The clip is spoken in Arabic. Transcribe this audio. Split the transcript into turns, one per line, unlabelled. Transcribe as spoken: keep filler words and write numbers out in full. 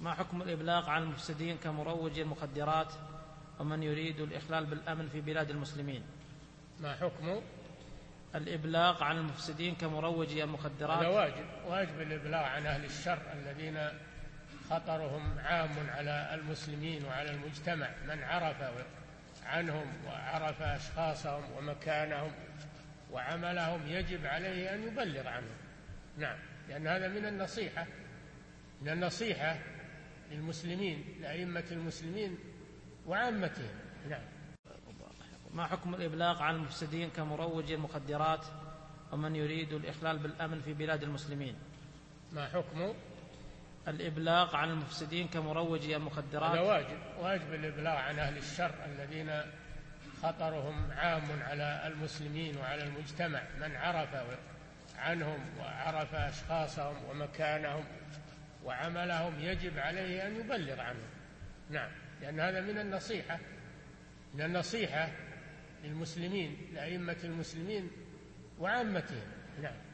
ما حكم الإبلاغ عن المفسدين كمروجي المخدرات ومن يريد الإخلال بالأمن في بلاد المسلمين؟
ما حكم
الإبلاغ عن المفسدين كمروجي المخدرات؟
هذا واجب واجب الإبلاغ عن أهل الشر الذين خطرهم عام على المسلمين وعلى المجتمع. من عرف عنهم وعرف أشخاصهم ومكانهم وعملهم يجب عليه أن يبلغ عنهم. نعم، لأن هذا من النصيحة من النصيحة للمسلمين، لأئمة المسلمين وعامتهم. نعم.
ما حكم الإبلاغ عن المفسدين كمروجي المخدرات ومن يريد الإخلال بالأمن في بلاد المسلمين؟
ما حكم
الإبلاغ عن المفسدين كمروجي المخدرات؟
هذا واجب واجب الإبلاغ عن أهل الشر الذين خطرهم عام على المسلمين وعلى المجتمع. من عرف عنهم وعرف أشخاصهم ومكانهم وعملهم يجب عليه أن يبلغ عنهم. نعم، لأن هذا من النصيحة من النصيحة للمسلمين، لأئمة المسلمين وعامتهم. نعم.